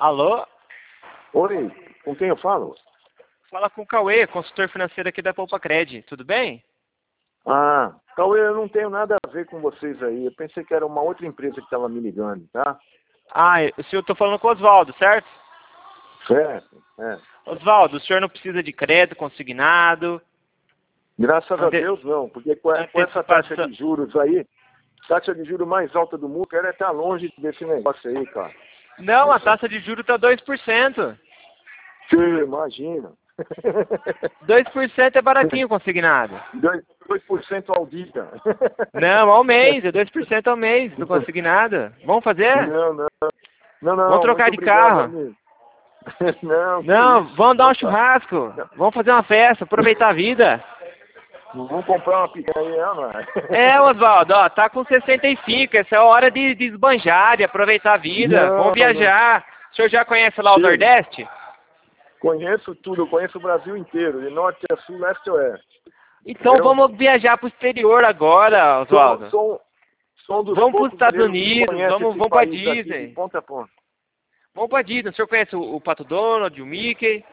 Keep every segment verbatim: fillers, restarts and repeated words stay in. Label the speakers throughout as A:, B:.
A: Alô?
B: Oi, com quem eu falo?
A: Fala com o Cauê, consultor financeiro aqui da Poupa Cred. Tudo bem?
B: Ah, Cauê, eu não tenho nada a ver com vocês aí. Eu pensei que era uma outra empresa que estava me ligando, tá?
A: Ah, o senhor, eu tô falando com o Oswaldo, certo?
B: Certo, é.
A: Oswaldo, o senhor não precisa de crédito consignado.
B: Graças a
A: Ante...
B: Deus não, porque com com essa taxa de juros aí, taxa de juros mais alta do mundo, quero estar longe desse negócio aí, cara.
A: Não, a taxa de juros tá dois por cento.
B: Você imagina.
A: dois por cento é baratinho consignado.
B: dois por cento ao dia.
A: Não, ao mês, é dois por cento ao mês do consignado. Vamos fazer?
B: Não, não. Não, não,
A: Vamos trocar de
B: obrigado,
A: carro?
B: amigo. Não,
A: Não,
B: isso,
A: vamos dar um
B: não,
A: churrasco. Vamos fazer uma festa, aproveitar a vida.
B: Vamos comprar uma picanha aí, não
A: É, Oswaldo, ó, tá com sessenta e cinco, essa é a hora de, de esbanjar, de aproveitar a vida.
B: Não,
A: Vamos viajar. O senhor já conhece lá o
B: Chega.
A: Nordeste?
B: Conheço tudo, eu conheço o Brasil inteiro, de norte a sul, leste a oeste.
A: Então
B: Eu
A: vamos viajar pro exterior agora, Oswaldo.
B: sou, sou, sou um dos
A: Vamos pros
B: poucos
A: Estados
B: brasileiros que
A: Unidos,
B: conhece
A: vamos,
B: esse
A: vamos pra
B: país aqui,
A: Disney.
B: de ponta a ponta.
A: Vamos pra Disney. O senhor conhece o, o Pato Donald, o Mickey?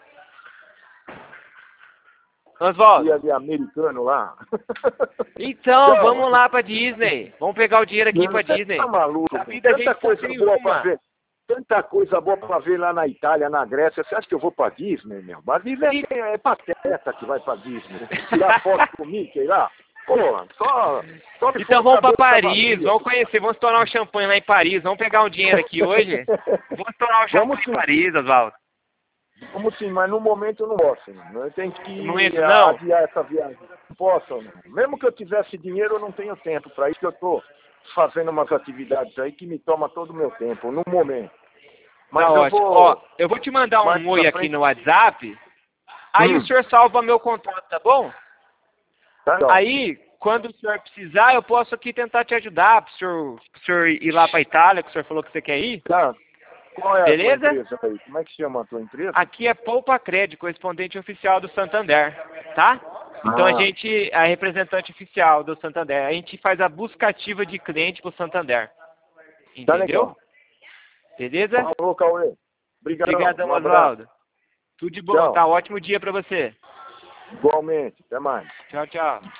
B: E
A: Oswaldo,
B: ali americano lá.
A: então
B: Não,
A: vamos lá pra Disney. Vamos pegar o dinheiro aqui
B: não,
A: pra
B: você
A: Disney.
B: tá maluco,
A: A vida a
B: tanta
A: gente tá
B: coisa
A: sem
B: boa pra
A: uma.
B: ver. Tanta coisa boa pra ver lá na Itália, na Grécia. Você acha que eu vou pra Disney, meu? A Disney é, é pateta que vai pra Disney. Tirar foto com o Mickey lá. Pô, só, só se
A: Então
B: for
A: vamos pra
B: cabeça
A: Paris,
B: vazia.
A: vamos conhecer, vamos estourar um champanhe lá em Paris, vamos pegar um dinheiro aqui hoje. Vamos estourar um
B: Vamos
A: champanhe
B: sim.
A: em Paris, Oswaldo.
B: Como sim, mas no momento eu não posso. Não. Eu tenho que
A: Não entra, não?
B: adiar essa viagem. Não posso, não. Mesmo que eu tivesse dinheiro, eu não tenho tempo. Para isso que eu estou fazendo umas atividades aí que me toma todo o meu tempo, no momento. Mas
A: Tá
B: eu
A: ótimo.
B: vou.
A: Ó, eu vou te mandar
B: mais
A: um oi
B: pra
A: aqui
B: frente.
A: no WhatsApp, aí
B: Hum.
A: o senhor salva meu contato, tá bom?
B: Tá, então.
A: Aí, quando o senhor precisar, eu posso aqui tentar te ajudar, pro senhor, pro senhor ir lá pra Itália, que o senhor falou que você quer ir.
B: Tá. Qual é
A: Beleza?
B: a tua empresa aí? Como é que chama a tua empresa?
A: Aqui é Poupa Cred, correspondente oficial do Santander, tá? Então a
B: Ah.
A: gente é representante oficial do Santander. A gente faz a busca ativa de cliente pro Santander.
B: Tá
A: Entendeu?
B: legal.
A: Beleza?
B: Falou, Cauê. Obrigado.
A: Obrigadão,
B: Um abraço.
A: Oswaldo. Tudo de bom,
B: Tchau.
A: tá? Ótimo dia pra você.
B: Igualmente. Até mais.
A: Tchau, tchau.